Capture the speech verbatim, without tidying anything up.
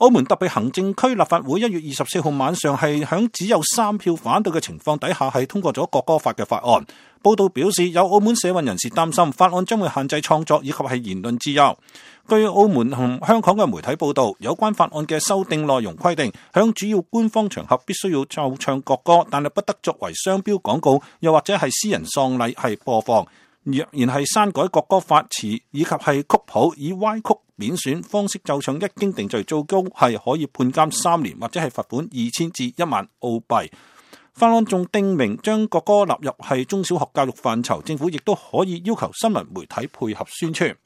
澳門特別行政區立法會一月二十四號晚上係響只有三票反對嘅情況底下係通過咗國歌法嘅法案。報道表示，有澳門社運人士擔心法案將會限制創作以及係言論自由。據澳門同香港嘅媒體報道，有關法案嘅修訂內容規定，響主要官方場合必須要奏唱國歌，但係不得作為商標廣告，又或者係私人喪禮係播放。若然係刪改國歌法詞以及係曲譜，以歪曲貶損方式奏唱，一經定罪，最高係可以判監三年或者係罰款二千至一萬澳幣。法案仲訂明將國歌納入係中小學教育範疇，政府亦都可以要求新聞媒體配合宣傳。